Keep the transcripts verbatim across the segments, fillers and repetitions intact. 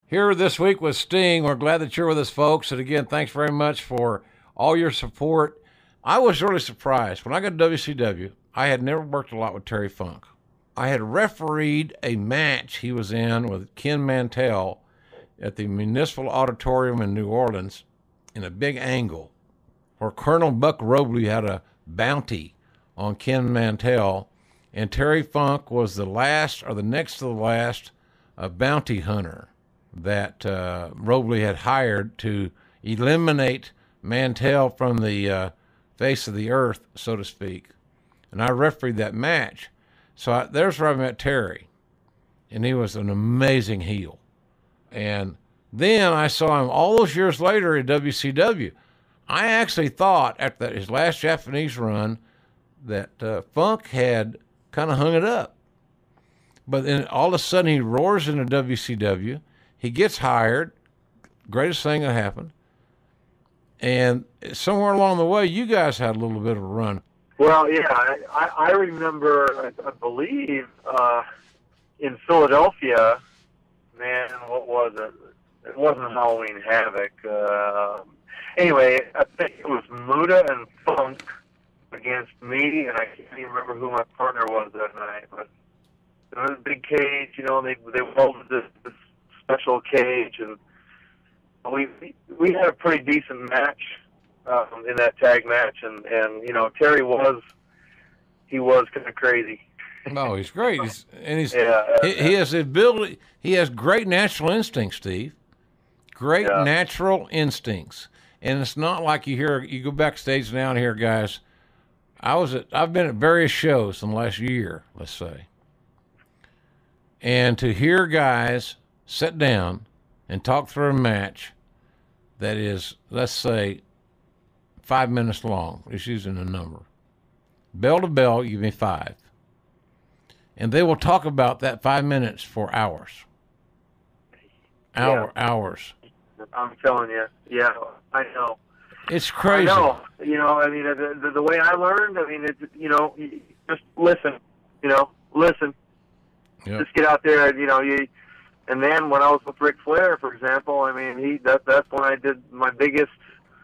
Here this week with Sting. We're glad that you're with us, folks. And again, thanks very much for all your support. I was really surprised. When I got to W C W, I had never worked a lot with Terry Funk. I had refereed a match he was in with Ken Mantell at the Municipal Auditorium in New Orleans in a big angle where Colonel Buck Robley had a bounty on Ken Mantell, and Terry Funk was the last or the next to the last uh, bounty hunter that uh, Robley had hired to eliminate Mantell from the uh, face of the earth, so to speak. And I refereed that match. So I, there's where I met Terry, and he was an amazing heel. And then I saw him all those years later at W C W. I actually thought after that, his last Japanese run that uh, Funk had kind of hung it up. But then all of a sudden he roars into W C W. He gets hired, greatest thing that happened. And somewhere along the way, you guys had a little bit of a run. Well, yeah, I, I remember, I, I believe, uh, in Philadelphia, man, what was it? It wasn't Halloween Havoc. Uh, anyway, I think it was Muda and Funk against me, and I can't even remember who my partner was that night. But it was a big cage, you know, and they, they welded this, this special cage, and we we had a pretty decent match um, in that tag match, and, and you know, Terry was he was kind of crazy. Oh, he's great. He's, and he's yeah, he, he has the ability. He has great natural instincts, Steve. Great yeah. natural instincts, and it's not like you hear. You go backstage now and hear guys. I was at. I've been at various shows in the last year, let's say, and to hear guys sit down and talk through a match that is, let's say, five minutes long. Just using a number. Bell to bell, give me five. And they will talk about that five minutes for hours. Hour, yeah. Hours. I'm telling you. Yeah, I know. It's crazy. I know. You know, I mean, the, the, the way I learned, I mean, it's, you know, you just listen. You know, listen. Yep. Just get out there and, you know, you... And then when I was with Ric Flair, for example, I mean, he that that's when I did my biggest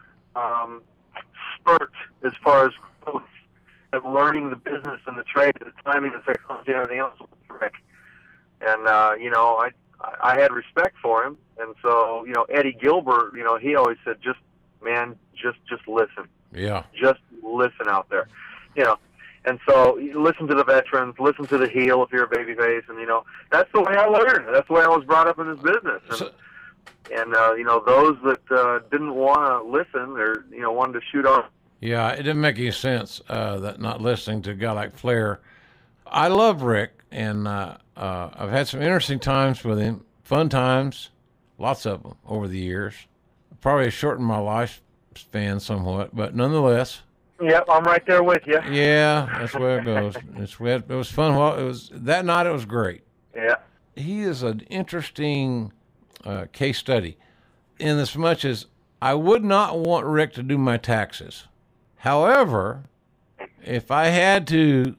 um, spurt as far as growth of learning the business and the trade, the timing, the psychology, and everything else with Rick. And uh, you know, I I had respect for him, and so you know, Eddie Gilbert, you know, he always said, just man, just just listen, yeah, just listen out there, you know. And so you listen to the veterans, listen to the heel if you're a babyface, and, you know, that's the way I learned. That's the way I was brought up in this business. And, so, and uh, you know, those that uh, didn't want to listen or, you know, wanted to shoot off. Yeah, it didn't make any sense uh, that not listening to a guy like Flair. I love Rick, and uh, uh, I've had some interesting times with him, fun times, lots of them over the years. Probably shortened my lifespan somewhat, but nonetheless. Yep, I'm right there with you. Yeah, that's where it goes. It's, it was fun. Well, it was that night. It was great. Yeah. He is an interesting uh, case study, in as much as I would not want Rick to do my taxes. However, if I had to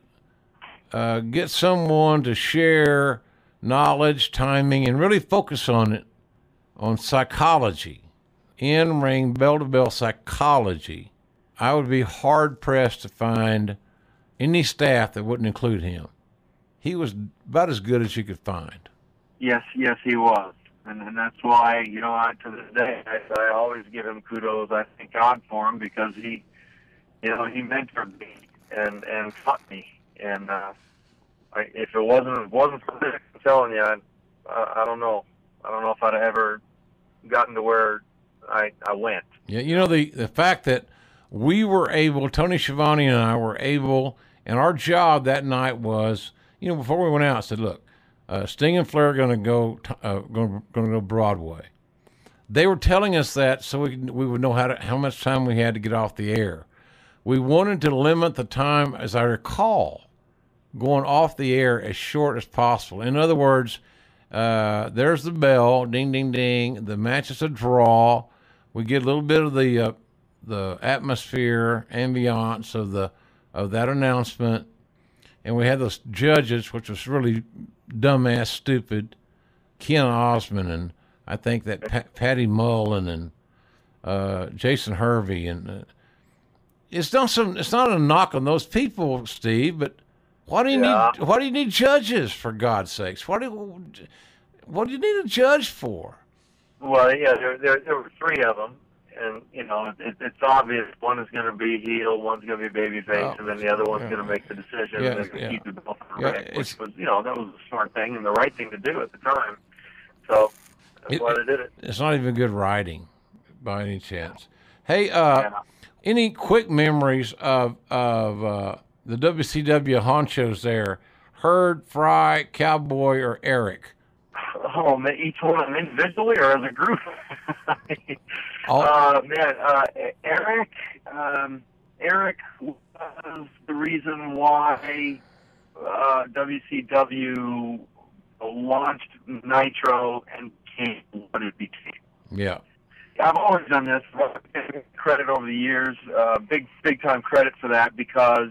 uh, get someone to share knowledge, timing, and really focus on it, on psychology, in-ring, bell-to-bell psychology, I would be hard-pressed to find any staff that wouldn't include him. He was about as good as you could find. Yes, yes, he was. And, and that's why, you know, I, to this day, I, I always give him kudos. I thank God for him because he, you know, he mentored me and, and taught me. And uh, I, if it wasn't, if it wasn't for this, I'm telling you, I, I, I don't know. I don't know if I'd have ever gotten to where I, I went. Yeah, you know, the, the fact that we were able, Tony Schiavone and I were able, and our job that night was, you know, before we went out, I said, look, uh, Sting and Flair are going to go, uh, going to go Broadway. They were telling us that so we we would know how to, how much time we had to get off the air. We wanted to limit the time, as I recall, going off the air as short as possible. In other words, uh, there's the bell, ding, ding, ding. The match is a draw. We get a little bit of the uh, the atmosphere, ambiance of the of that announcement, and we had those judges, which was really dumbass, stupid, Ken Osmond and I think that pa- Patty Mullen and uh, Jason Hervey and uh, it's not some. It's not a knock on those people, Steve. But why do you Yeah. need? Why do you need judges? For God's sakes, what do you, what do you need a judge for? Well, yeah, there, there, there were three of them, and you know, it, it's obvious one is going to be heel, one's going to be babyface, Oh, and then the other one's yeah. going to make the decision, Yeah, and they're going to yeah. keep the belt on Yeah, Rick, it's- which was, you know, that was a smart thing and the right thing to do at the time. So that's It- why they did it. It's not even good writing, by any chance. Hey, uh, Yeah. any quick memories of of uh, the W C W honchos there? Herd, Fry, Cowboy, or Eric? Oh, man, each one of them individually or as a group? All- uh, man, uh, Eric, um, Eric was the reason why uh, W C W launched Nitro and became what it became. Yeah. I've always done this. Credit over the years, uh, big big time credit for that because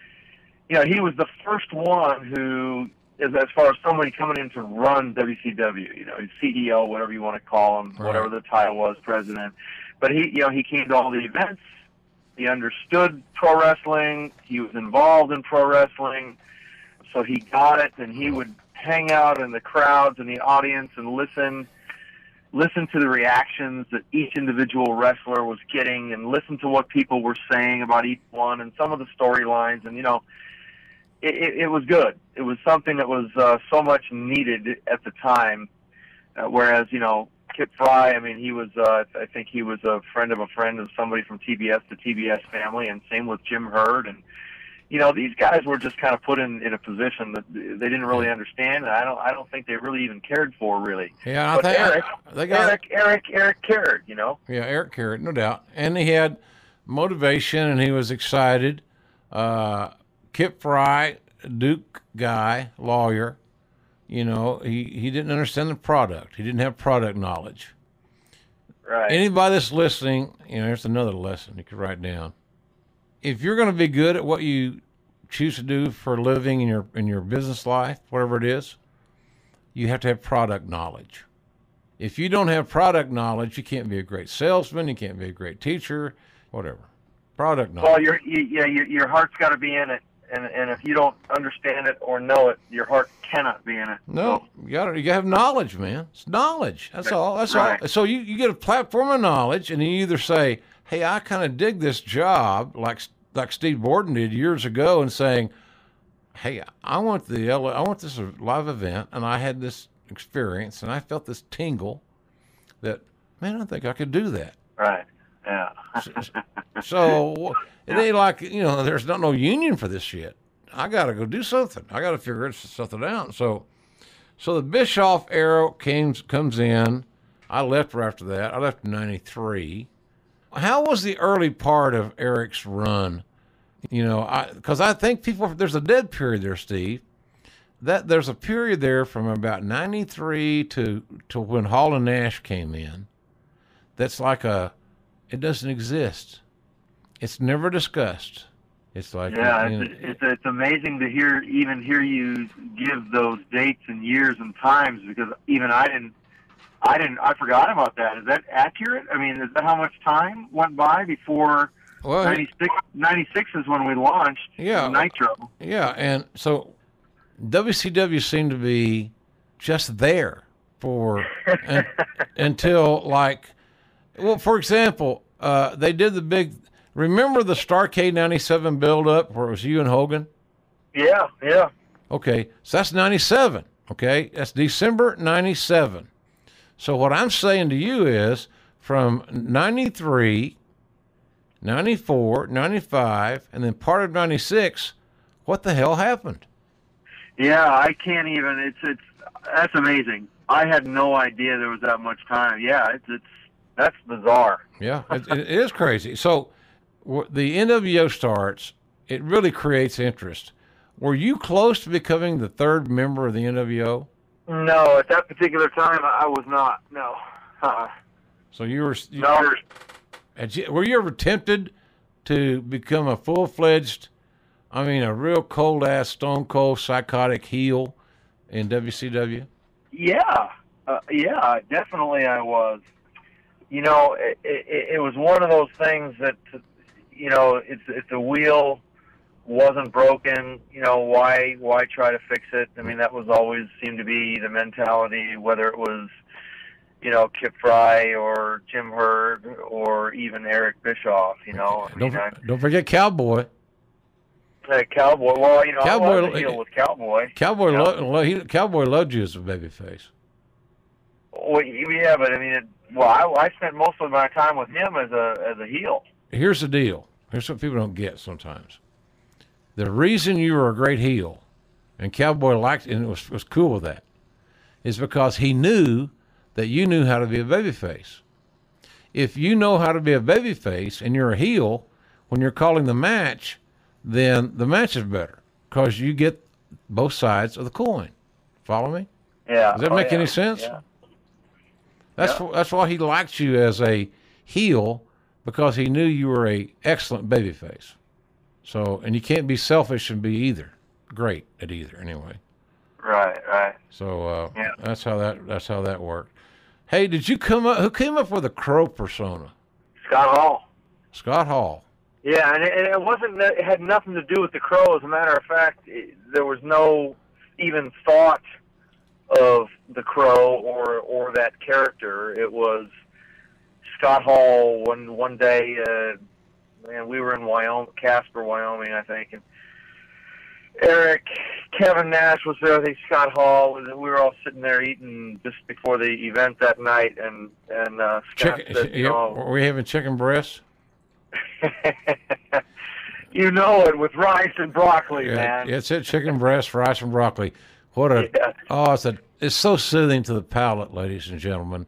you know he was the first one who, as, as far as somebody coming in to run W C W, you know, C E O, whatever you want to call him, Right. whatever the title was, president. But he, you know, he came to all the events. He understood pro wrestling. He was involved in pro wrestling, so he got it. And he would hang out in the crowds and the audience and listen. Listen to the reactions that each individual wrestler was getting and listen to what people were saying about each one and some of the storylines. And, you know, it, it, it was good. It was something that was uh, so much needed at the time. Uh, whereas, you know, Kip Fry, I mean, he was, uh, I think he was a friend of a friend of somebody from T B S, the T B S family, and same with Jim Herd. And, you know, these guys were just kind of put in, in a position that they didn't really understand, and I don't I don't think they really even cared for, really. Yeah, I But think Eric, they got Eric, Eric, Eric cared, you know. yeah, Eric Carrot, no doubt, and he had motivation and he was excited. Uh, Kip Fry, Duke guy, lawyer, you know, he he didn't understand the product. He didn't have product knowledge. Right. Anybody that's listening, you know, here's another lesson you could write down. If you're going to be good at what you choose to do for a living in your in your business life, whatever it is, you have to have product knowledge. If you don't have product knowledge, you can't be a great salesman, you can't be a great teacher, whatever. Product knowledge. Well, your you, yeah, your, your heart's got to be in it, and and if you don't understand it or know it, your heart cannot be in it. No, So, you got to you got to have knowledge, man. It's knowledge. That's all. That's Right. all. So you, you get a platform of knowledge, and you either say, "Hey, I kind of dig this job," like like Steve Borden did years ago, and saying, "Hey, I want the L- I want this live event, and I had this experience, and I felt this tingle that, man, I think I could do that." right. Yeah. So it ain't like, you know, there's not no union for this shit. I got to go do something. I got to figure it- something out. So, so the Bischoff era came, comes in. I left right after that. I left in ninety-three. How was the early part of Eric's run? You know, I because I think people, there's a dead period there, Steve. That there's a period there from about ninety-three to to when Hall and Nash came in. That's like a, it doesn't exist. It's never discussed. It's like, Yeah, you know, it's, it's it's amazing to hear even hear you give those dates and years and times because even I didn't I didn't I forgot about that. Is that accurate? I mean, is that how much time went by before well, ninety-six, ninety-six is when we launched Yeah. Nitro? yeah, and so W C W seemed to be just there for un, until like, well, for example, uh, they did the big. Remember the Starrcade ninety-seven build-up where it was you and Hogan? Yeah, yeah. Okay, so that's ninety-seven. Okay, that's December ninety-seven. So what I'm saying to you is from ninety-three, ninety-four, ninety-five, and then part of ninety-six, what the hell happened? Yeah, I can't even. It's it's that's amazing. I had no idea there was that much time. Yeah, it's it's that's bizarre. Yeah, it, it is crazy. So w- the N W O starts, it really creates interest. Were you close to becoming the third member of the N W O? No, at that particular time, I was not. No. Uh-uh. So you were, you, No. had you- were you ever tempted to become a full-fledged, I mean, a real cold-ass, stone-cold, psychotic heel in W C W? Yeah. Uh, yeah, definitely I was. You know, it, it, it was one of those things that, you know, it's it's a wheel wasn't broken. You know, why why try to fix it? I mean, that was always seemed to be the mentality, whether it was, you know, Kip Fry or Jim Herd or even Eric Bischoff. You know, I Don't mean, I, don't forget Cowboy. uh, Cowboy. Well, you know, Cowboy, I was a heel with Cowboy. Cowboy, you know? lo, lo, he, Cowboy loved you as a babyface. Well, yeah, but I mean, it, well, I, I spent most of my time with him as a as a heel. Here's the deal. Here's what people don't get sometimes. The reason you were a great heel, and Cowboy liked it and was was cool with that, is because he knew that you knew how to be a babyface. If you know how to be a babyface and you're a heel, when you're calling the match, then the match is better because you get both sides of the coin. Follow me? Yeah. Does that oh, make yeah. any sense? Yeah. That's Yeah. wh- that's why he liked you as a heel, because he knew you were a excellent babyface. So, and you can't be selfish and be either great at either anyway. Right. Right. So uh, Yeah. that's how that that's how that worked. Hey, did you come up? Who came up with the Crow persona? Scott Hall. Scott Hall. Yeah, and it, and it wasn't. It had nothing to do with the Crow. As a matter of fact, it, there was no even thought of the Crow or or that character. It was Scott Hall. One one day, uh, man, we were in Wyoming, Casper, Wyoming, I think, and Eric, Kevin Nash was there. I think Scott Hall. And we were all sitting there eating just before the event that night, and and uh, Scott Chicken, said, "You yeah, know, were we having chicken breasts? you know it with rice and broccoli, Yeah, man." it's it. Chicken breast, rice, and broccoli. What a Yeah. oh, it's a it's so soothing to the palate, ladies and gentlemen.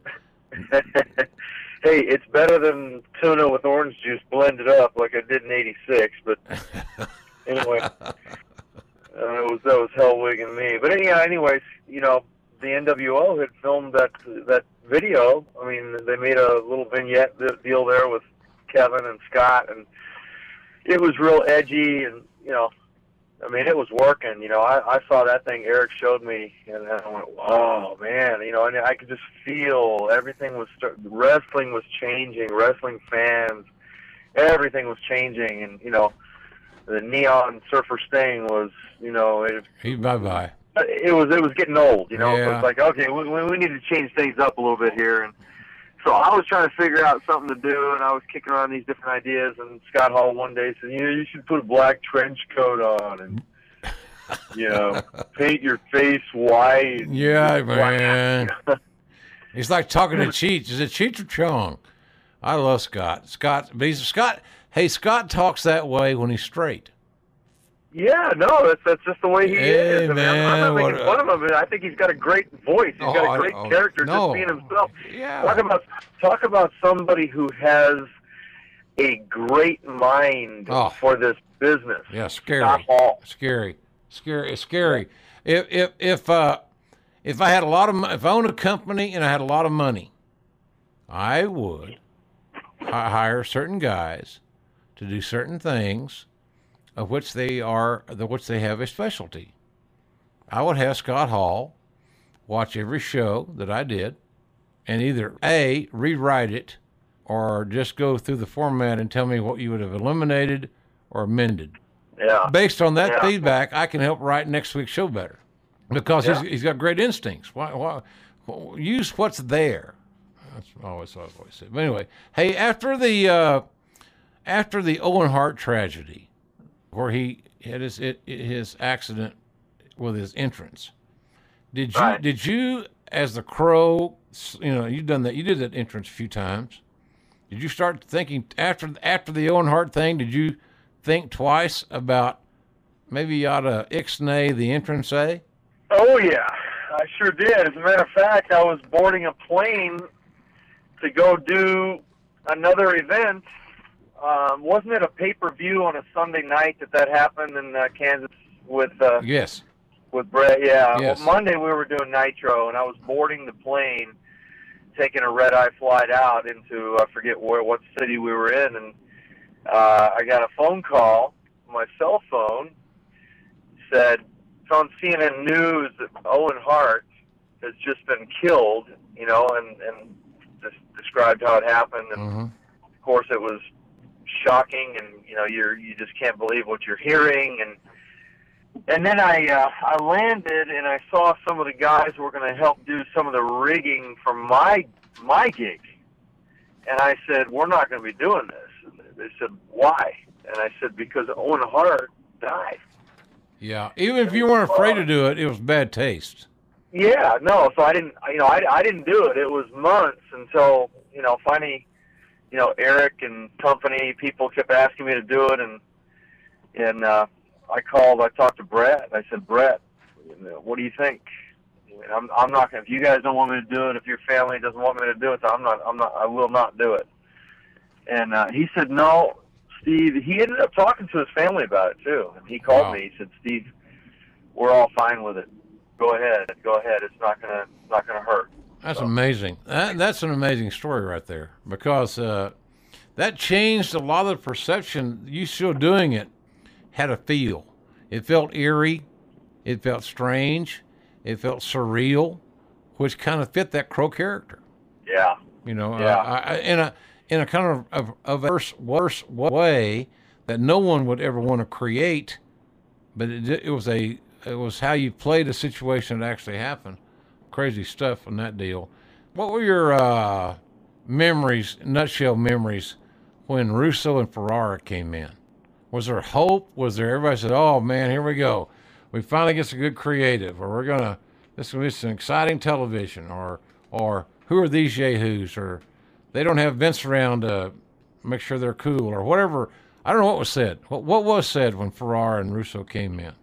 Hey, it's better than tuna with orange juice blended up like I did in eighty-six. But anyway, uh, it was that was hell-wigging me. But yeah, anyways, you know, the N W O had filmed that that video. I mean, they made a little vignette deal there with Kevin and Scott, and it was real edgy, and you know, I mean, it was working. You know, I, I saw that thing Eric showed me, and I went, "Oh man!" You know, and I could just feel everything was start, wrestling was changing. Wrestling fans, everything was changing, and you know, the Neon Surfer Sting was, you know, it, He bye bye. it was it was getting old. You know, so Yeah. it's like, okay, we, we need to change things up a little bit here, and so I was trying to figure out something to do, and I was kicking around these different ideas. And Scott Hall one day said, "You know, you should put a black trench coat on, and you know, paint your face white." Yeah, man. He's like talking to Cheech. Is it Cheech or Chong? I love Scott. Scott, but he's Scott. Hey, Scott talks that way when he's straight. Yeah, no, that's that's just the way he Hey, is. I mean, I'm man, not making what, fun of him. I think he's got a great voice. He's Oh, got I- a great oh, character, no. just being himself. Yeah. Talk about talk about somebody who has a great mind Oh. for this business. Yeah, scary. Scott Hall. Scary. Scary. It's scary. If if if uh if I had a lot of mo- if I owned a company and I had a lot of money, I would hi- hire certain guys to do certain things of which they are the which they have a specialty. I would have Scott Hall watch every show that I did and either A, rewrite it, or just go through the format and tell me what you would have eliminated or amended. Yeah. Based on that Yeah. feedback, I can help write next week's show better because Yeah. he's, he's got great instincts. Why, why, wh- use what's there. That's always what I've always said. But anyway, hey, after the uh, after the Owen Hart tragedy, where he had his it, his accident with his entrance, did you Right. did you as the Crow, you know, you've done that, you did that entrance a few times. Did you start thinking after after the Owen Hart thing? Did you think twice about maybe you ought to ixnay the entrance A? Oh yeah, I sure did. As a matter of fact, I was boarding a plane to go do another event. Um, wasn't it a pay-per-view on a Sunday night that that happened in uh, Kansas with uh, Yes. with Brett? Yeah. Yes. Well, Monday we were doing Nitro, and I was boarding the plane, taking a red-eye flight out into I forget where what city we were in, and uh, I got a phone call. My cell phone said it's on C N N News that Owen Hart has just been killed, you know, and, and just described how it happened. And Mm-hmm. of course it was shocking, and, you know, you're, you just can't believe what you're hearing. And, and then I, uh, I landed and I saw some of the guys who were going to help do some of the rigging for my, my gig. And I said, we're not going to be doing this. And they said, why? And I said, because Owen Hart died. Yeah, even if you weren't afraid to do it, it was bad taste. Yeah, no, so I didn't, you know, I, I didn't do it. It was months until, you know, finally, you know, Eric and company, people kept asking me to do it, and and uh, I called, I talked to Brett. I said, Brett, what do you think? I'm, I'm not going to, if you guys don't want me to do it, if your family doesn't want me to do it, I'm not, I'm not, I will not do it. And uh, he said, no, Steve, he ended up talking to his family about it too. And he called Wow. me, he said, Steve, we're all fine with it. Go ahead, go ahead. It's not going to, not going to hurt. That's So. amazing. That, that's an amazing story right there, because uh, that changed a lot of the perception. You still doing it had a feel. It felt eerie. It felt strange. It felt surreal, which kind of fit that Crow character. Yeah. You know, Yeah. uh, I, in a in a kind of of, of a worse, worse way that no one would ever want to create, but it, it was a it was how you played a situation that actually happened. Crazy stuff on that deal. What were your uh, memories, nutshell memories, when Russo and Ferrara came in? Was there hope? Was there, everybody said, oh man, here we go. We finally get some good creative, or we're gonna, this is gonna be some exciting television, or or who are these yahoos, or they don't have Vince around to make sure they're cool, or whatever. I don't know what was said. What what was said when Ferrara and Russo came in?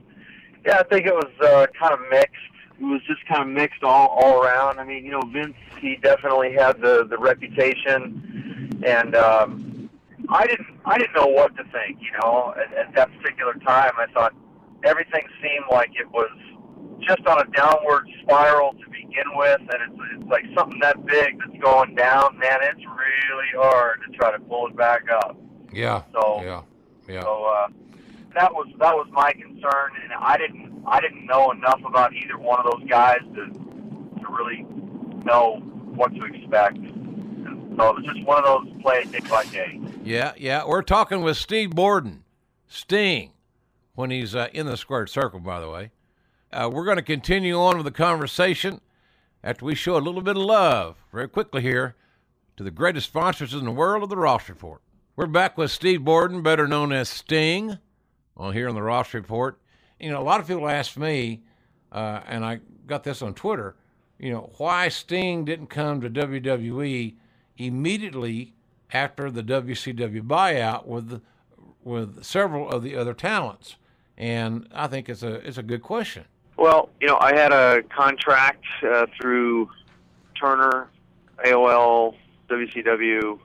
Yeah, I think it was uh, kind of mixed. It was just kind of mixed all, all around. I mean, you know, Vince, he definitely had the, the reputation, and um, I didn't I didn't know what to think. You know, at, at that particular time, I thought everything seemed like it was just on a downward spiral to begin with, and it's, it's like something that big that's going down. Man, it's really hard to try to pull it back up. Yeah. So yeah. Yeah. So uh, that was that was my concern, and I didn't I didn't know enough about either one of those guys to to really know what to expect. And so it was just one of those play it day by day. Yeah, yeah. We're talking with Steve Borden, Sting, when he's uh, in the squared circle, by the way. Uh, we're going to continue on with the conversation after we show a little bit of love very quickly here to the greatest sponsors in the world of the Ross Report. We're back with Steve Borden, better known as Sting, on here on the Ross Report. You know, a lot of people ask me, uh, and I got this on Twitter, you know, why Sting didn't come to W W E immediately after the W C W buyout with the, with several of the other talents. And I think it's a it's a good question. Well, you know, I had a contract uh, through Turner, A O L, W C W.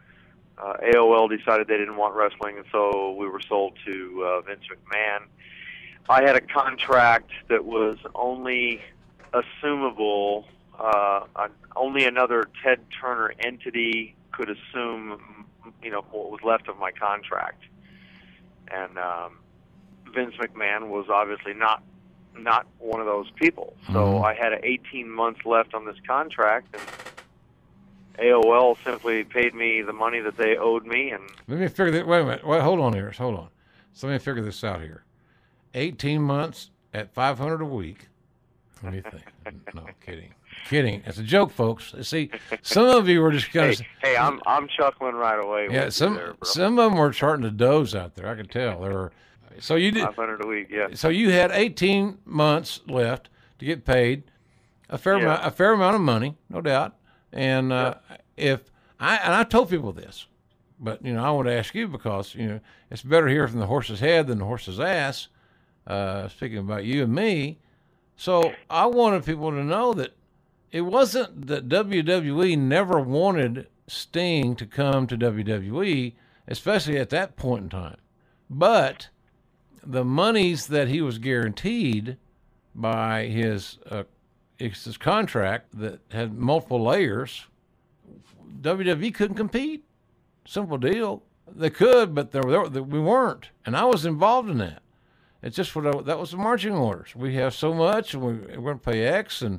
Uh, A O L decided they didn't want wrestling, and so we were sold to uh, Vince McMahon. I had a contract that was only assumable. Uh, only another Ted Turner entity could assume, you know, what was left of my contract. And um, Vince McMahon was obviously not not one of those people. So Mm-hmm. I had eighteen months left on this contract, and A O L simply paid me the money that they owed me. And Let me figure that. Wait a minute. Wait, hold on here. Hold on. So let me figure this out here. eighteen months at five hundred a week. What do you think? No, kidding. Kidding. It's a joke, folks. See, some of you were just kind of. hey, hey, I'm I'm chuckling right away. Yeah, with some you there, bro. some of them were starting to doze out there. I could tell. They were. So you did. five hundred a week, yeah. So you had eighteen months left to get paid, a fair Yeah. amount, a fair amount of money, no doubt. And uh, if I and I told people this, but you know I want to ask you because you know it's better to hear from the horse's head than the horse's ass. Uh, speaking about you and me, so I wanted people to know that it wasn't that W W E never wanted Sting to come to W W E, especially at that point in time, but the monies that he was guaranteed by his uh, his contract that had multiple layers, W W E couldn't compete. Simple deal. They could, but they were, they, we weren't, and I was involved in that. It's just what I, that was the marching orders. We have so much, and we, we're going to pay X, and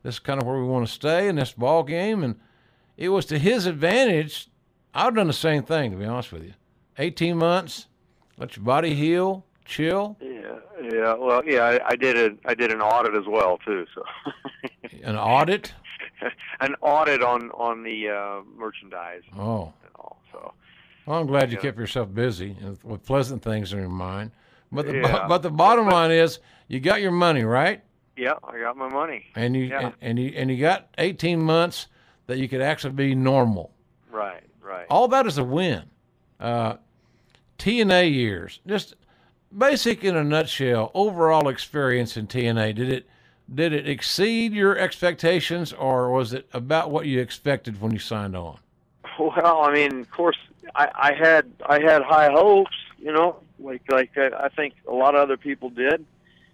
This is kind of where we want to stay in this ball game. And it was to his advantage. I've done the same thing, to be honest with you. eighteen months, let your body heal, chill. Yeah, yeah. Well, yeah, I, I did a I did an audit as well too. So An audit? An audit on on the uh, merchandise. Oh. And all. So. Well, I'm glad you Yeah. kept yourself busy and with pleasant things in your mind. But the Yeah. but the bottom line is you got your money, right? Yeah, I got my money. And you Yeah. and, and you and you got eighteen months that you could actually be normal. Right, right. All that is a win. Uh, T N A years, just basic in a nutshell. Overall experience in T N A. Did it did it exceed your expectations, or was it about what you expected when you signed on? Well, I mean, of course, I, I had I had high hopes, you know, like like I, I think a lot of other people did.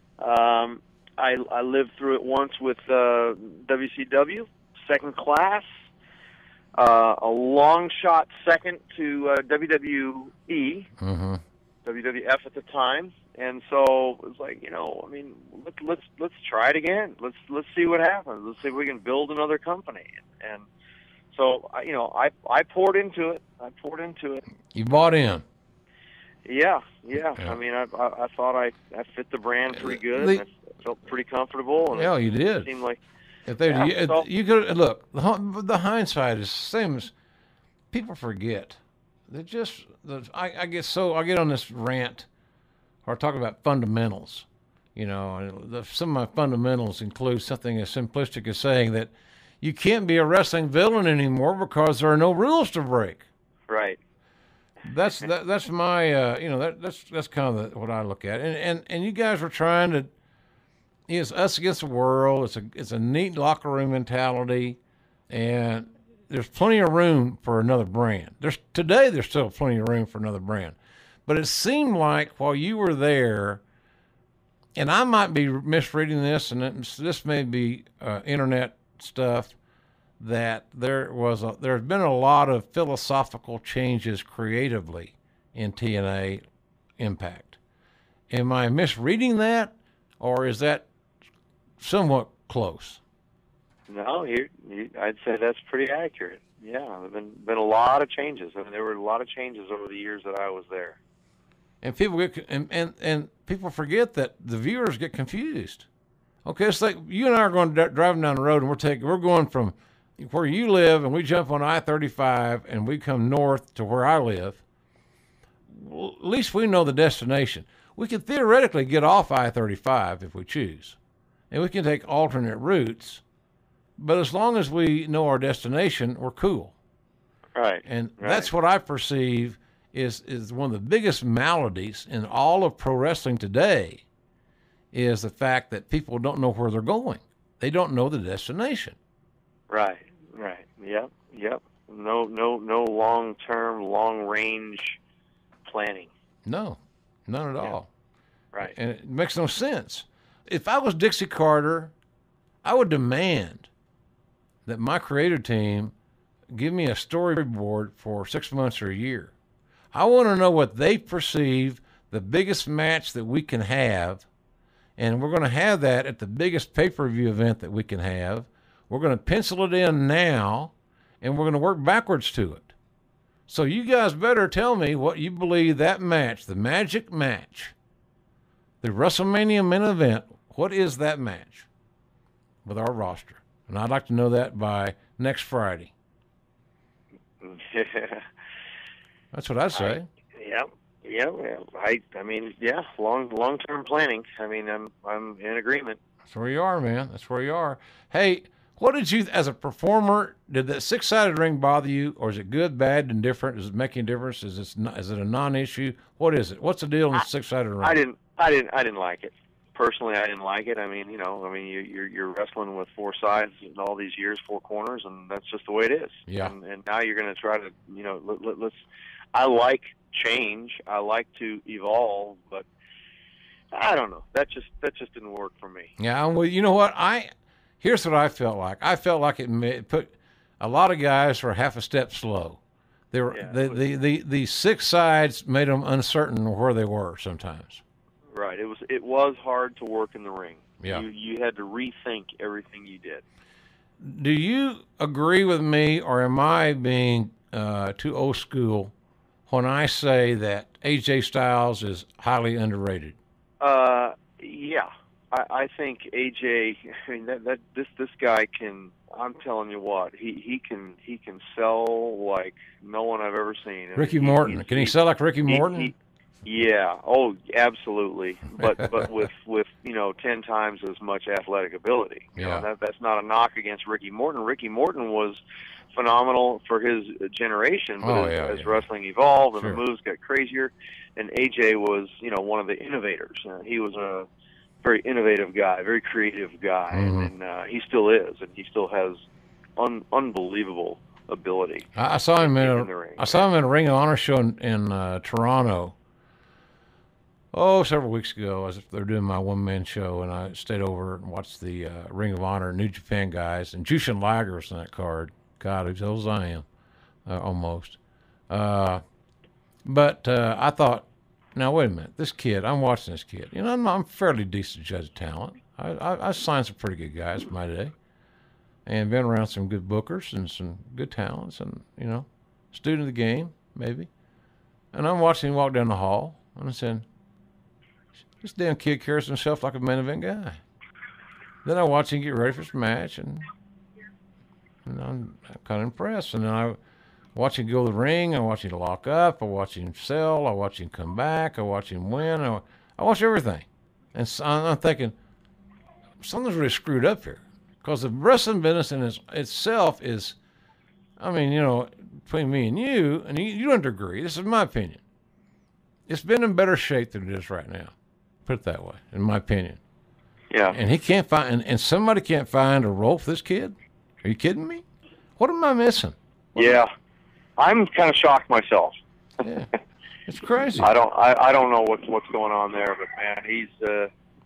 Um, I I lived through it once with uh, W C W, second class, uh, a long shot second to uh, W W E, Mm-hmm. W W F at the time, and so it was like, you know, I mean, let's let's let's try it again. Let's let's see what happens. Let's see if we can build another company. And so, I- you know, I I poured into it. I poured into it. You bought in. Yeah, yeah. Yeah. I mean, I, I I thought I I fit the brand pretty good. The- and I felt pretty comfortable, and Yeah, you it did. seemed like If they, Yeah, you, if so- you could look, the, hi- the hindsight is the same as people forget. They just, the, I, I get so I get on this rant, or talk about fundamentals. You know, and the, some of my fundamentals include something as simplistic as saying that you can't be a wrestling villain anymore because there are no rules to break. right. That's that, that's my uh, you know that that's that's kind of the, what I look at. And and and you guys were trying to. It's us against the world. It's a it's a neat locker room mentality, and there's plenty of room for another brand. There's today there's still plenty of room for another brand, but it seemed like while you were there, and I might be misreading this, and it, this may be uh, internet stuff, that there was a, there's been a lot of philosophical changes creatively in T N A Impact. Am I misreading that, or is that somewhat close? No, you, you I'd say that's pretty accurate. Yeah, there've been been a lot of changes. I mean, there were a lot of changes over the years that I was there. And people get and, and, and people forget that the viewers get confused. Okay, it's like you and I are going d- driving down the road, and we're taking we're going from where you live, and we jump on I thirty-five, and we come north to where I live. Well, at least we know the destination. We can theoretically get off I thirty-five if we choose, and we can take alternate routes. But as long as we know our destination, we're cool. Right. And right. that's what I perceive is is one of the biggest maladies in all of pro wrestling today, is the fact that people don't know where they're going. They don't know the destination. Right. Right. Yep. Yep. No. No. No long-term, long-range planning. No, none at Yeah. all. Right. And it makes no sense. If I was Dixie Carter, I would demand that my creative team give me a storyboard for six months or a year. I want to know what they perceive the biggest match that we can have, and we're going to have that at the biggest pay-per-view event that we can have. We're going to pencil it in now, and we're going to work backwards to it. So you guys better tell me what you believe that match, the magic match, the WrestleMania main event, what is that match with our roster? And I'd like to know that by next Friday. That's what I say. Yep. Yep. I. I mean, yeah. Long. Long-term planning. I mean, I'm. I'm in agreement. That's where you are, man. That's where you are. Hey, what did you, as a performer, did that six-sided ring bother you, or is it good, bad, indifferent? Does it make any difference? Is it not, is it a non-issue? What is it? What's the deal in the six-sided ring? I didn't. I didn't. I didn't like it. Personally, I didn't like it. I mean, you know, I mean, you, you're you're wrestling with four sides in all these years, four corners, and that's just the way it is. Yeah. And, and now you're going to try to, you know, let, let, let's. I like change. I like to evolve, but I don't know. That just that just didn't work for me. Yeah, well, you know what? I here's what I felt like. I felt like it, ma- put a lot of guys were half a step slow. They were Yeah, the, it was- the the the six sides made them uncertain where they were sometimes. Right. It was it was hard to work in the ring. Yeah. You, you had to rethink everything you did. Do you agree with me, or am I being uh, too old school when I say that A J Styles is highly underrated? Uh, yeah, I, I think A J. I mean, that, that this this guy can. I'm telling you what, he, he can he can sell like no one I've ever seen. I Ricky mean, he- Morton. he- Can he he- sell like Ricky he- Morton? he- yeah. Oh, absolutely. But but with with you know ten times as much athletic ability. You know, Yeah. that that's not a knock against Ricky Morton. Ricky Morton was phenomenal for his generation, but Oh, as, yeah, as yeah. wrestling evolved and Sure. the moves got crazier, and A J was you know one of the innovators. Uh, he was a very innovative guy, very creative guy, Mhm. and uh, he still is, and he still has un- unbelievable ability. I, I saw him in in a, the ring. I saw him in a Ring of Honor show in, in uh, Toronto. Oh, several weeks ago, as they were doing my one man show, and I stayed over and watched the uh, Ring of Honor New Japan guys, and Jushin Liger was in that card. God, who's old as I am, uh, almost. Uh, but uh, I thought, now wait a minute, this kid, I'm watching this kid. You know, I'm, I'm a fairly decent judge of talent. I, I, I signed some pretty good guys in my day, and been around some good bookers and some good talents, and you know, student of the game maybe. And I'm watching him walk down the hall, and I said, this damn kid carries himself like a main event guy. Then I watch him get ready for his match, and, and I'm, I'm kind of impressed. And then I watch him go to the ring, I watch him lock up, I watch him sell, I watch him come back, I watch him win, I, I watch everything. And so I'm thinking, something's really screwed up here. Because the wrestling business in its, itself is, I mean, you know, between me and you, and you, you don't agree, this is my opinion. It's been in better shape than it is right now. Put it that way, in my opinion. Yeah. And he can't find, and, and somebody can't find a role for this kid? Are you kidding me? What am I missing? What Yeah. I'm kind of shocked myself. am- yeah. It's crazy. I don't I, I don't know what's what's going on there, but man, he's uh,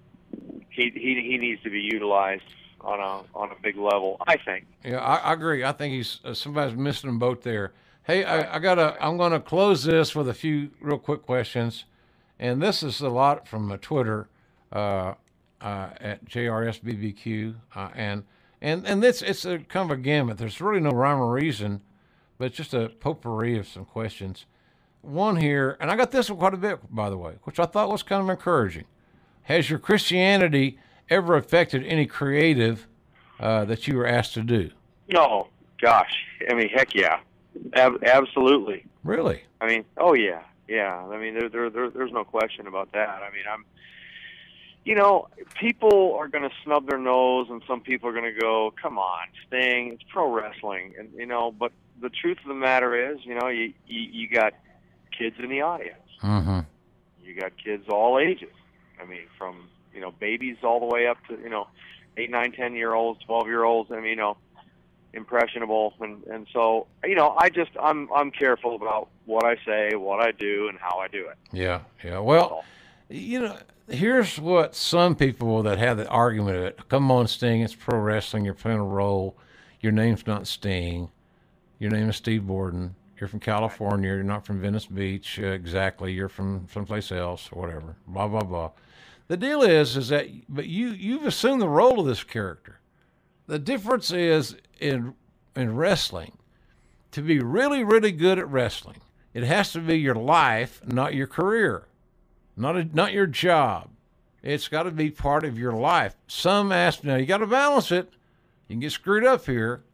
he he he needs to be utilized on a on a big level, I think. Yeah, I, I agree. I think he's uh, somebody's missing a boat there. Hey, I, I gotta. I'm gonna close this with a few real quick questions, and this is a lot from uh, Twitter uh, uh, at J R S B B Q, uh, and and and this it's a kind of a gamut. There's really no rhyme or reason, but it's just a potpourri of some questions. One here, and I got this one quite a bit, by the way, which I thought was kind of encouraging. Has your Christianity ever affected any creative uh, that you were asked to do? No, gosh, I mean, heck yeah, Ab- absolutely. Really? I mean, oh yeah, yeah. I mean, there, there, there there's no question about that. I mean, I'm, you know, people are going to snub their nose, and some people are going to go, "Come on, Sting, it's pro wrestling," and you know. But the truth of the matter is, you know, you you, you got kids in the audience. Mm-hmm. You got kids all ages. I mean, from you know babies all the way up to you know eight, nine, ten year olds, twelve year olds. I mean, you know, impressionable, and and so you know, I just I'm I'm careful about what I say, what I do, and how I do it. Yeah, yeah. Well, you know, here's what some people that have the argument of it. Come on, Sting, it's pro wrestling. You're playing a role. Your name's not Sting. Your name is Steve Borden. You're from California. You're not from Venice Beach. Uh, exactly. You're from someplace else or whatever. Blah, blah, blah. The deal is, is that, but you, you've assumed the role of this character. The difference is in, in wrestling, to be really, really good at wrestling, it has to be your life, not your career, not a, not your job. It's got to be part of your life. Some ask, now you got to balance it. You can get screwed up here,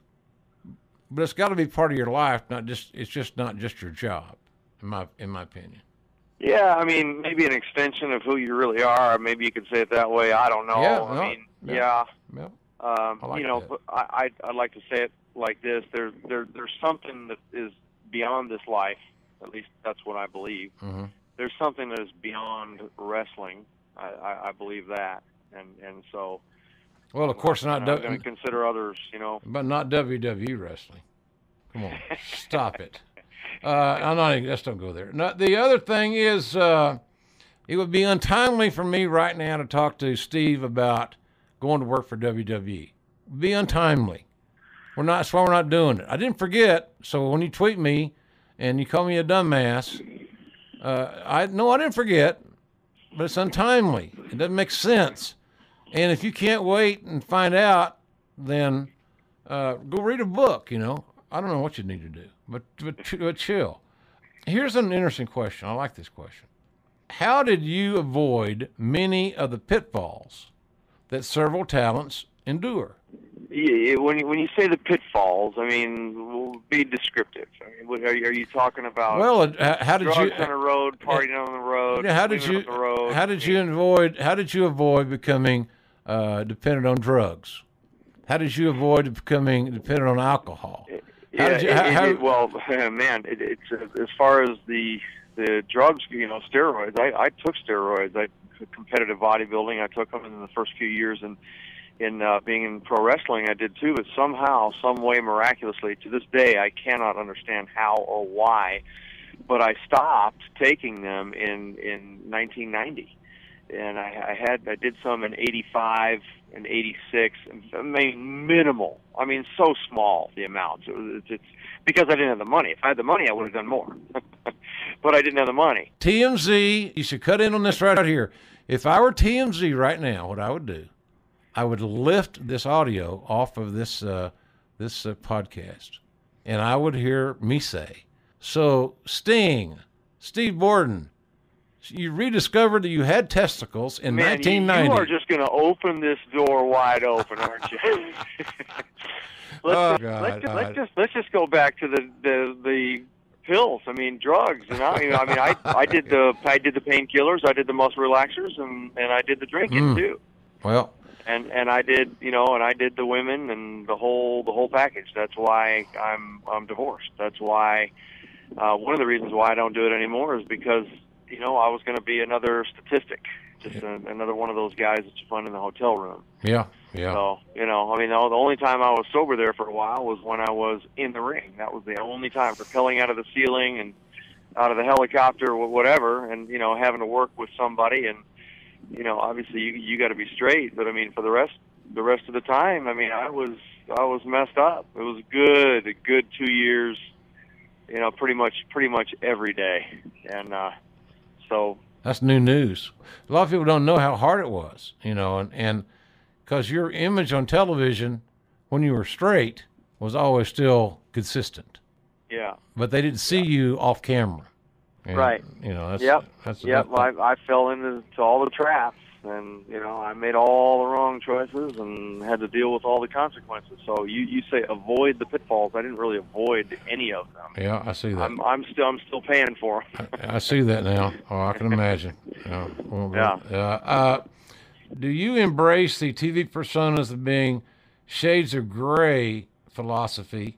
but it's got to be part of your life, not just, it's just not just your job, in my, in my opinion. Yeah, I mean, maybe an extension of who you really are. Maybe you could say it that way. I don't know. Yeah, I no, mean, yeah. yeah. Yeah. Um, I like you know, that. but I, I I'd like to say it like this: there, there, there's something that is beyond this life. At least that's what I believe. Mm-hmm. There's something that is beyond wrestling. I, I, I believe that, and and so. Well, of course not, I'm du- going to consider others. You know. but not W W E wrestling. Come on, stop it. Uh, I'm not even, let's don't go there. No, the other thing is, uh, it would be untimely for me right now to talk to Steve about going to work for W W E. Be untimely. We're not, that's why we're not doing it. I didn't forget, so when you tweet me and you call me a dumbass, uh, I no, I didn't forget, but it's untimely. It doesn't make sense. And if you can't wait and find out, then uh, go read a book, you know. I don't know what you need to do, but, but, but chill. Here's an interesting question. I like this question. How did you avoid many of the pitfalls that several talents endure? Yeah, when you, when you say the pitfalls, I mean, be descriptive. I mean, what, are, you, are you talking about? Well, uh, how did drugs you? on the road, partying on the road? How did you? On the road? How did you avoid? How did you avoid becoming uh, dependent on drugs? How did you avoid becoming dependent on alcohol? How Yeah, did you, it, how, it, how, it, well, man, it, it's uh, as far as the the drugs, you know, steroids. I, I took steroids. I competitive bodybuilding. I took them in the first few years, and in uh, being in pro wrestling, I did too. But somehow, some way, miraculously, to this day, I cannot understand how or why. But I stopped taking them in in nineteen ninety, and I, I had I did some in eighty-five and eighty-six. I mean, minimal. I mean, so small the amounts. It was, it's, it's because I didn't have the money. If I had the money, I would have done more. But I didn't have the money. T M Z, you should cut in on this right here. If I were T M Z right now, what I would do, I would lift this audio off of this uh, this uh, podcast, and I would hear me say, "So Sting, Steve Borden, you rediscovered that you had testicles in Man, nineteen ninety." You, you are just going to open this door wide open, aren't you? let's, Oh, just, God, let's, just, God. let's just let's just go back to the the, the pills. I mean, drugs. And I, you know, I mean, I I did the I did the painkillers, I did the muscle relaxers, and and I did the drinking Mm. too. Well, And and I did, you know, and I did the women and the whole the whole package. That's why I'm I'm divorced. That's why uh, one of the reasons why I don't do it anymore is because, you know, I was going to be another statistic, just Yeah. a, another one of those guys that you find in the hotel room. yeah, yeah. So, you know, I mean, the the only time I was sober there for a while was when I was in the ring. That was the only time, rappelling out of the ceiling and out of the helicopter or whatever, and, you know, having to work with somebody. And, you know, obviously you you got to be straight. But, I mean, for the rest the rest of the time, I mean, I was I was messed up. It was good, a good two years, you know, pretty much pretty much every day. And uh, so... That's new news. A lot of people don't know how hard it was, you know, and and because your image on television when you were straight was always still consistent, Yeah. but they didn't see you off camera. And, Right. You know. That's, Yep. That's Yep. that- I, I fell into to all the traps, and you know, I made all the wrong choices and had to deal with all the consequences. So you, you say avoid the pitfalls. I didn't really avoid any of them. yeah, I see that. I'm I'm still I'm still paying for them. I, I see that now. Oh, I can imagine. Yeah. Well, Yeah. Uh, uh, do you embrace the T V personas of being shades of gray philosophy,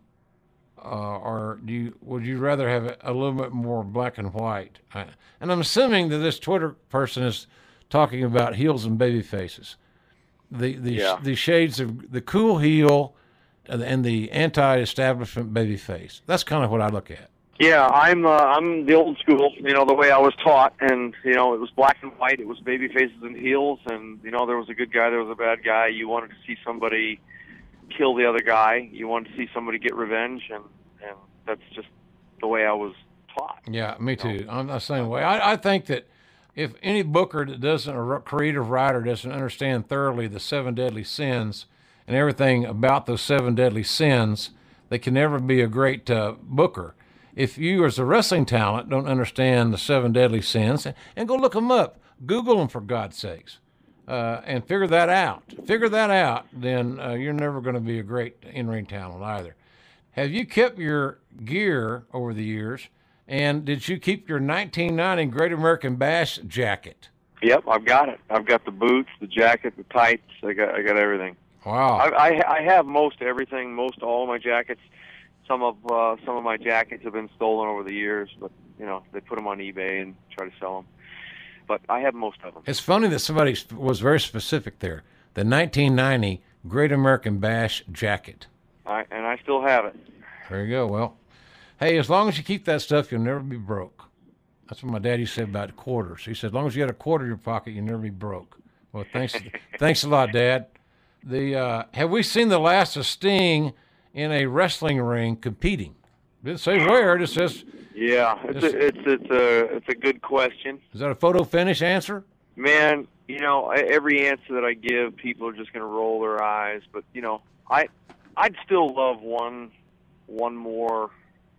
uh, or do you would you rather have it a little bit more black and white? I, and I'm assuming that this Twitter person is talking about heels and baby faces. The the Yeah. the shades of the cool heel and, and the anti-establishment baby face. That's kind of what I look at. Yeah, I'm uh, I'm the old school, you know, the way I was taught, and you know, it was black and white. It was baby faces and heels, and you know, there was a good guy, there was a bad guy. You wanted to see somebody kill the other guy. You wanted to see somebody get revenge, and and that's just the way I was taught. Yeah, me too. I'm the same way. I, I think that if any booker that doesn't, or creative writer doesn't understand thoroughly the seven deadly sins and everything about those seven deadly sins, they can never be a great uh, booker. If you, as a wrestling talent, don't understand the seven deadly sins, and go look them up, Google them for God's sakes, uh, and figure that out. Figure that out, then uh, you're never going to be a great in-ring talent either. Have you kept your gear over the years? And did you keep your nineteen ninety Great American Bash jacket? Yep, I've got it. I've got the boots, the jacket, the tights. I got I got everything. Wow. I I, I have most everything, most all of my jackets. Some of uh, some of my jackets have been stolen over the years, but you know, they put them on eBay and try to sell them. But I have most of them. It's funny that somebody was very specific there. The nineteen ninety Great American Bash jacket. I, and I still have it. There you go. Well, hey, as long as you keep that stuff, you'll never be broke. That's what my daddy said about quarters. He said, as long as you got a quarter in your pocket, you'll never be broke. Well, thanks, thanks a lot, Dad. The uh, have we seen the last of Sting in a wrestling ring competing? It didn't say where. It just says, Yeah, it's Just- a, it's it's a it's a good question. is that a photo finish answer? Man, you know, I- every answer that I give, people are just going to roll their eyes. But you know, I, I'd still love one, one more,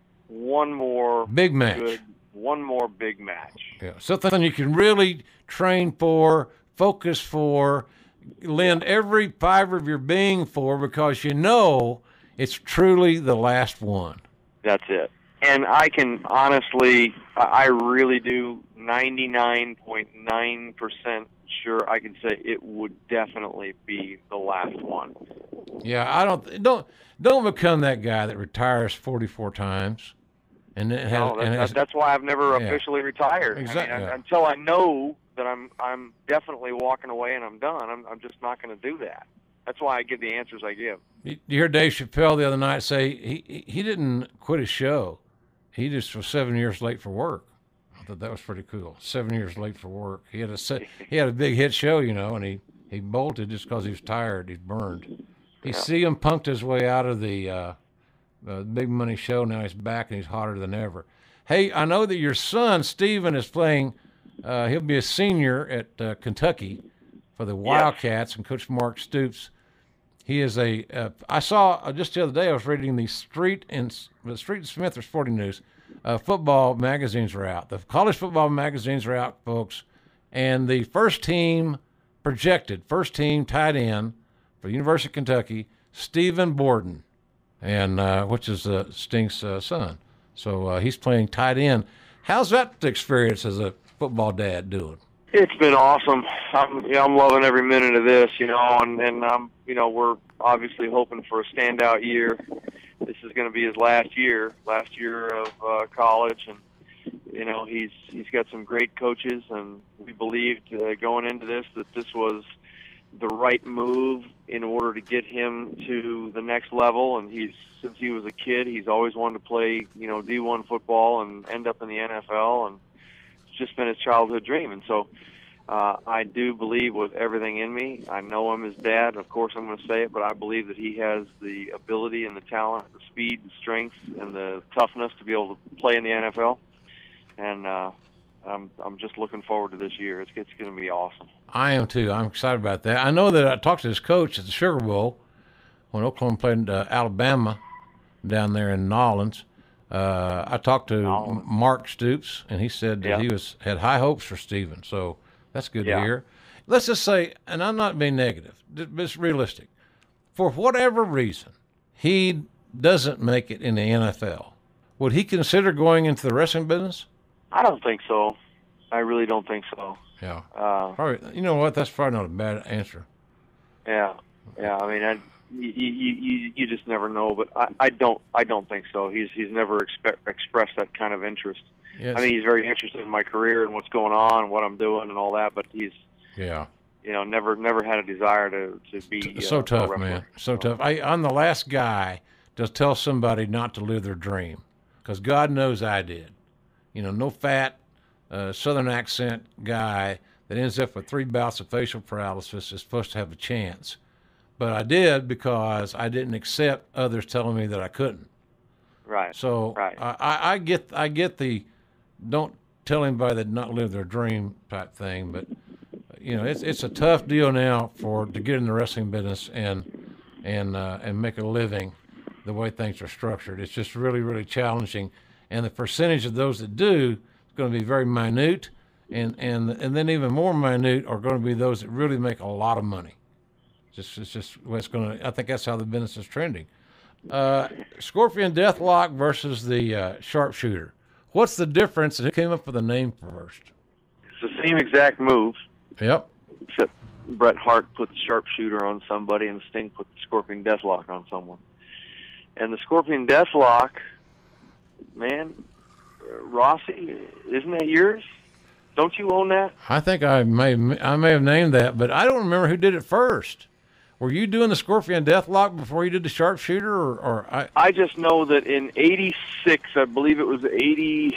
one more Big match. good, one more big match. Yeah, something you can really train for, focus for, lend every fiber of your being for, because you know it's truly the last one. That's it. And I can honestly, I I really do, ninety-nine point nine percent sure I can say it would definitely be the last one. Yeah, I don't don't don't become that guy that retires forty-four times, and then has, No, that, and that, has, that's why I've never Yeah. officially retired. Exactly. I mean, I- until I know that I'm I'm definitely walking away and I'm done, I'm I'm just not going to do that. That's why I give the answers I give. You you hear Dave Chappelle the other night say he he- he didn't quit his show. He just was seven years late for work. I thought that was pretty cool. Seven years late for work. He had a se- he had a big hit show, you know, and he, he bolted just because he was tired. He's burned. He Yeah. C M punked his way out of the uh, uh, big money show. Now he's back and he's hotter than ever. Hey, I know that your son Steven is playing. Uh, he'll be a senior at uh, Kentucky for the Wildcats, and Coach Mark Stoops. He is a. Uh, I saw uh, just the other day. I was reading the Street and the Street and Smith or Sporting News. Uh, football magazines are out. The college football magazines are out, folks. And the first team projected, first team tight end for the University of Kentucky, Stephen Borden, and uh, which is uh, Stink's uh, son. So uh, he's playing tight end. How's that experience as a football dad doing? It's been awesome. I'm, you know, I'm loving every minute of this, you know, and, and um, you know, we're obviously hoping for a standout year. This is going to be his last year, last year of uh, college, and you know, he's he's got some great coaches, and we believed uh, going into this that this was the right move in order to get him to the next level. And he's since he was a kid, he's always wanted to play, you know, D one football and end up in the N F L, and it's just been his childhood dream. And so uh, I do believe with everything in me, I know I'm his dad, of course I'm going to say it, but I believe that he has the ability and the talent, the speed, the strength, and the toughness to be able to play in the N F L. And uh, I'm, I'm just looking forward to this year. It's, it's going to be awesome. I am too. I'm excited about that. I know that I talked to his coach at the Sugar Bowl when Oklahoma played uh, Alabama down there in Nolens. Uh, I talked to Nolens. Mark Stoops, and he said that Yeah. he was had high hopes for Steven. So that's good Yeah. to hear. Let's just say, and I'm not being negative, just just realistic. For whatever reason, he doesn't make it in the N F L. Would he consider going into the wrestling business? I don't think so. I really don't think so. Yeah. Uh, Probably. You know what? That's probably not a bad answer. yeah, yeah. I mean, I, you, you, you, you just never know. But I, I don't, I don't think so. He's, he's never expe- expressed that kind of interest. Yes. I mean, he's very interested in my career and what's going on, what I'm doing, and all that. But he's, Yeah. you know, never, never had a desire to, to be. So uh, tough, a man. wrestler. So tough. I, I'm the last guy to tell somebody not to live their dream, because God knows I did. You know, no fat, uh, Southern accent guy that ends up with three bouts of facial paralysis is supposed to have a chance. But I did because I didn't accept others telling me that I couldn't. Right. So Right. I, I, I get I get the don't tell anybody that not live their dream type thing, but you know it's it's a tough deal now for to get in the wrestling business and and uh, and make a living the way things are structured. It's just really really challenging, and the percentage of those that do is going to be very minute, and and and then even more minute are going to be those that really make a lot of money. Just it's just well, it's going to. I think that's how the business is trending. Uh, Scorpion Deathlock versus the uh, Sharpshooter. What's the difference, and who came up with the name first? It's the same exact move, Yep. except Bret Hart put the Sharpshooter on somebody, and Sting put the Scorpion Deathlock on someone. And the Scorpion Deathlock, man, uh, Rossi, isn't that yours? Don't you own that? I think I may I may have named that, but I don't remember who did it first. Were you doing the Scorpion Deathlock before you did the Sharpshooter, or, or I? I just know that in eighty-six, I believe it was eighty,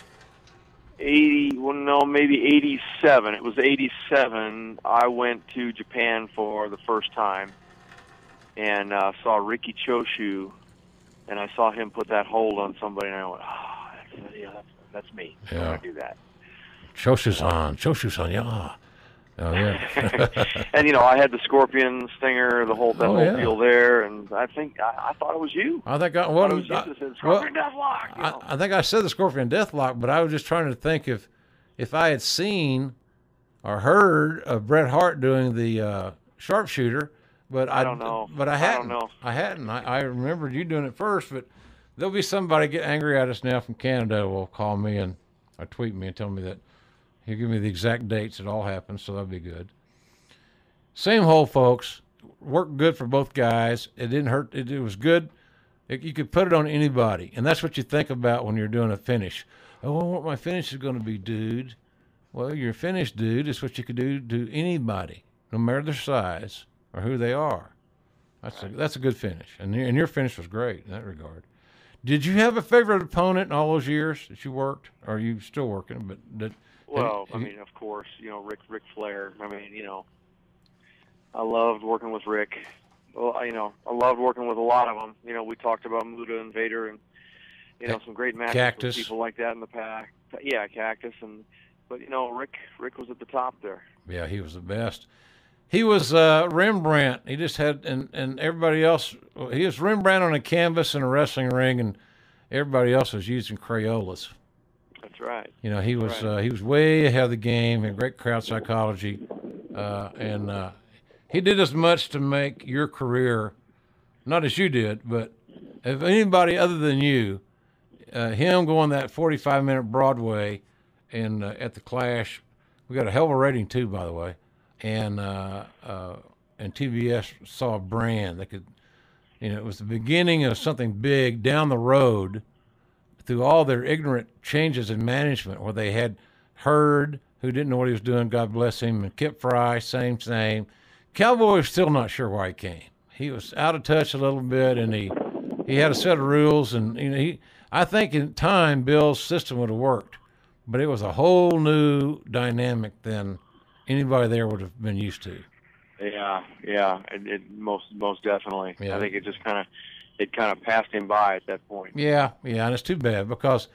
eighty, well, no, maybe eighty-seven. It was eighty-seven. I went to Japan for the first time and uh, saw Riki Choshu, and I saw him put that hold on somebody, and I went, oh, that's, yeah, that's, that's me. Yeah. I'm going to do that. Choshu-san, Choshu-san, yeah. Oh yeah. And you know, I had the Scorpion Stinger, the whole that Oh, whole yeah. deal there, and I think I, I thought it was you. I think I, I well, thought it was you I, that said well, Scorpion Deathlock. You know? I, I think I said the Scorpion Deathlock, but I was just trying to think if if I had seen or heard of Bret Hart doing the uh, sharpshooter, but I, I don't know. But I I hadn't. don't know. I hadn't. I, I remembered you doing it first, but there'll be somebody get angry at us now from Canada will call me and or tweet me and tell me that he'll give me the exact dates it all happened, so that'll be good. Same hole, folks. Worked good for both guys. It didn't hurt. It, it was good. It, you could put it on anybody, and that's what you think about when you're doing a finish. Oh, I what my finish is going to be, dude. Well, your finish, dude, is what you could do to anybody, no matter their size or who they are. That's a, that's a good finish, and your, and your finish was great in that regard. Did you have a favorite opponent in all those years that you worked? Or are you still working? But did, Well, have I you- mean, of course, you know, Rick Ric Flair. I mean, you know, I loved working with Rick. Well, I- you know, I loved working with a lot of them. You know, we talked about Muta and Vader, and you know, some great matches Cactus. with people like that in the past. Yeah, Cactus, and but you know, Rick Rick was at the top there. Yeah, he was the best. He was uh, Rembrandt. He just had, and, and everybody else, he was Rembrandt on a canvas in a wrestling ring, and everybody else was using Crayolas. That's right. You know, he was Right. uh, he was way ahead of the game, had great crowd psychology, uh, and uh, he did as much to make your career, not as you did, but if anybody other than you, uh, him going that forty-five minute Broadway and uh, at the Clash, we got a hell of a rating too, by the way, and uh, uh, and T B S saw a brand that could, you know, it was the beginning of something big down the road through all their ignorant changes in management where they had Hurd, who didn't know what he was doing, God bless him, and Kip Fry, same, same. Cowboy was still not sure why he came. He was out of touch a little bit, and he he had a set of rules, and you know, he I think in time Bill's system would have worked, but it was a whole new dynamic than anybody there would have been used to. Yeah, yeah, it, it most most definitely. Yeah. I think it just kind of it kind of passed him by at that point. Yeah, yeah, and it's too bad because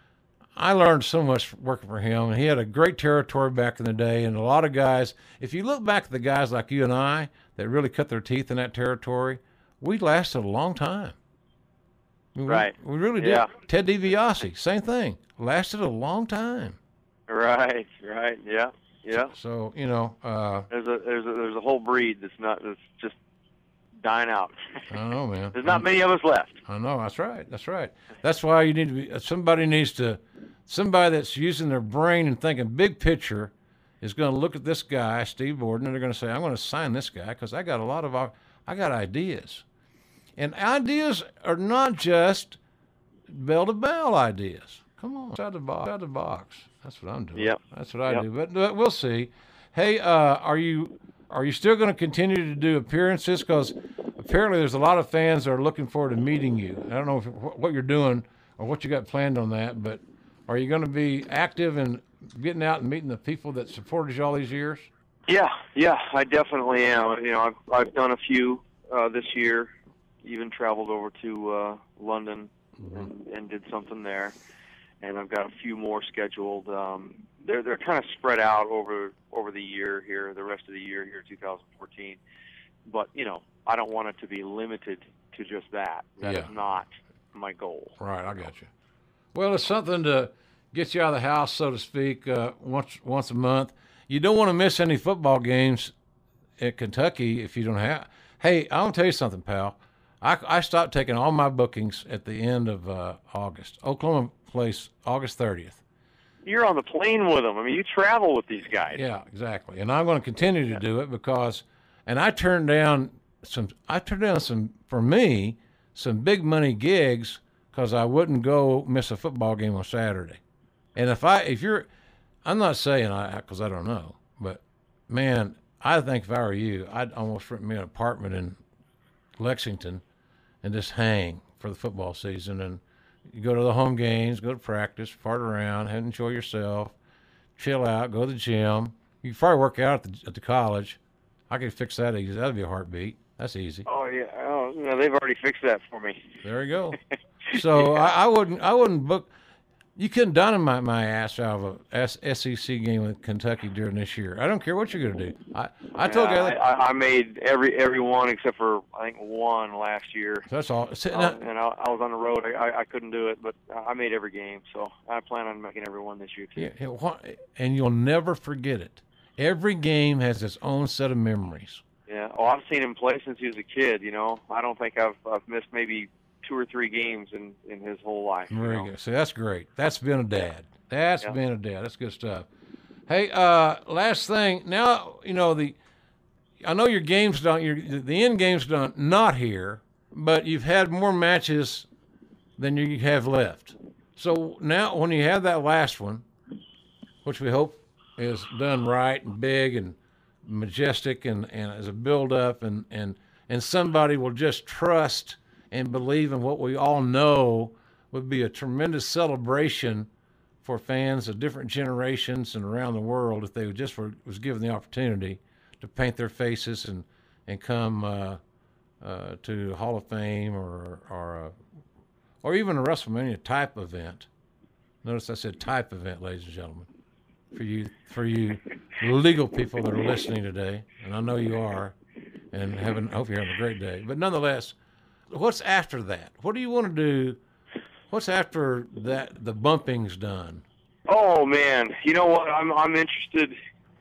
I learned so much working for him, and he had a great territory back in the day, and a lot of guys, if you look back at the guys like you and I that really cut their teeth in that territory, we lasted a long time. I mean, we- Right. We, really did. Yeah. Ted DiBiase, same thing, lasted a long time. Right, right, yeah, yeah. So, you know, uh, There's a there's a there's a whole breed that's not that's just dying out. I don't know, man. There's not many of us left. I know, that's right. That's right. That's why you need to be, somebody needs to, somebody that's using their brain and thinking big picture is going to look at this guy, Steve Borden, and they're going to say, I'm going to sign this guy because I got a lot of, I got ideas. And ideas are not just bell to bell ideas. Come on, outside the box. Outside the box. That's what I'm doing. Yep. That's what I Yep. do. But, but we'll see. Hey, uh, are you are you still going to continue to do appearances? Because apparently there's a lot of fans that are looking forward to meeting you. I don't know if, what you're doing or what you got planned on that, but are you going to be active and getting out and meeting the people that supported you all these years? Yeah, yeah, I definitely am. You know, I've I've done a few uh, this year. Even traveled over to uh, London and, and did something there, and I've got a few more scheduled. Um, they're they're kind of spread out over over the year here, the rest of the year here, two thousand fourteen. But you know, I don't want it to be limited to just that. That is Yeah. not my goal. Right, I got you. Well, it's something to get you out of the house, so to speak, uh, once once a month. You don't want to miss any football games at Kentucky if you don't have. Hey, I want to tell you something, pal. I, I stopped taking all my bookings at the end of uh, August. Oklahoma plays August thirtieth. You're on the plane with them. I mean, you travel with these guys. Yeah, exactly. And I'm going to continue to do it because, and I turned down some, I turned down some, for me, some big money gigs because I wouldn't go miss a football game on Saturday. And if I, if you're, I'm not saying I, because I don't know, but man, I think if I were you, I'd almost rent me an apartment in Lexington and just hang for the football season. And you go to the home games, go to practice, fart around, and enjoy yourself, chill out, go to the gym. You can probably work out at the, at the college. I could fix that easy. That'd be a heartbeat. That's easy. Oh yeah. Oh, no, they've already fixed that for me. There you go. So I, I wouldn't, I wouldn't book. You couldn't dynamite my ass out of a S- SEC game with Kentucky during this year. I don't care what you're going to do. I, I told Yeah, you. I, I made every every one except for I think one last year. That's all. So, Uh, now, and I, I was on the road. I, I couldn't do it, but I made every game. So I plan on making every one this year too. yeah, yeah, wha- and you'll never forget it. Every game has its own set of memories. Yeah. Oh, I've seen him play since he was a kid. You know, I don't think I've I've missed maybe two or three games in, in his whole life. Very you know? good. So that's great. That's been a dad. That's Yeah. been a dad. That's good stuff. Hey, uh, last thing. Now you know the. I know your game's done. Your the end game's done. Not here, but you've had more matches than you have left. So now, when you have that last one, which we hope is done right and big and majestic and, and as a build up and, and and somebody will just trust and believe in what we all know would be a tremendous celebration for fans of different generations and around the world if they just were was given the opportunity to paint their faces and and come uh, uh, to Hall of Fame or or uh, or even a WrestleMania type event. Notice I said type event, ladies and gentlemen. For you, for you legal people that are listening today, and I know you are, and having, I hope you're having a great day. But nonetheless, what's after that? What do you want to do? What's after that? The bumping's done. Oh man, you know what? I'm I'm interested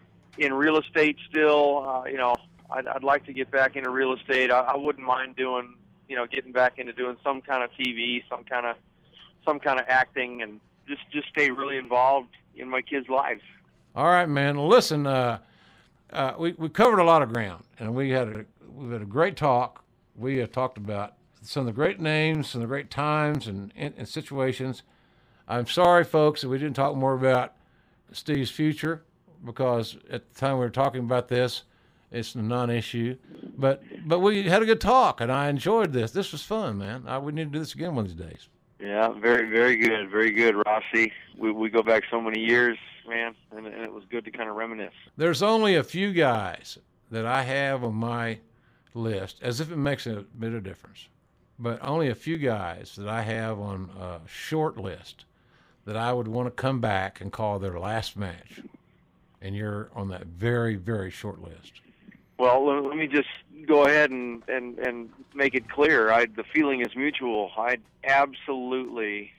in real estate still. Uh, you know, I'd I'd like to get back into real estate. I, I wouldn't mind doing, you know, getting back into doing some kind of T V, some kind of some kind of acting, and just just stay really involved in my kids' lives. All right, man. Listen, uh, uh, we we covered a lot of ground, and we had a we had a great talk. We have talked about some of the great names, some of the great times and, and, and situations. I'm sorry, folks, that we didn't talk more about Steve's future because at the time we were talking about this, it's a non-issue. But but we had a good talk, and I enjoyed this. This was fun, man. I, we need to do this again one of these days. Yeah, very, very good, very good, Rossi. We we go back so many years, man, and, and it was good to kind of reminisce. There's only a few guys that I have on my list, as if it makes a bit of difference, but only a few guys that I have on a short list that I would want to come back and call their last match. And you're on that very, very short list. Well, let, let me just go ahead and, and, and make it clear. I, the feeling is mutual. I'd absolutely,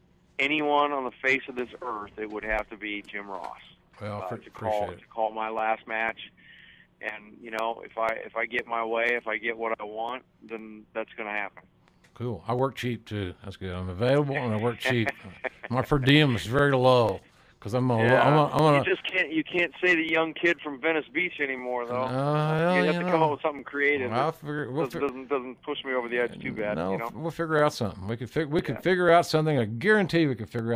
anyone on the face of this earth, it would have to be Jim Ross. Well, uh, for, to call appreciate it. to call my last match. And you know, if I if I get my way, if I get what I want, then that's going to happen. Cool. I work cheap too. That's good. I'm available and I work cheap. My per diem is very low because I'm gonna. Yeah. I'm gonna, I'm gonna You just can't you can't say the young kid from Venice Beach anymore, though. Uh, well, you have you to know. come up with something creative. I'll that figure, we'll doesn't, fi- doesn't doesn't push me over the edge too bad. No, you know. we'll figure out something. We could fig- we could Yeah. figure out something. I guarantee we could figure out.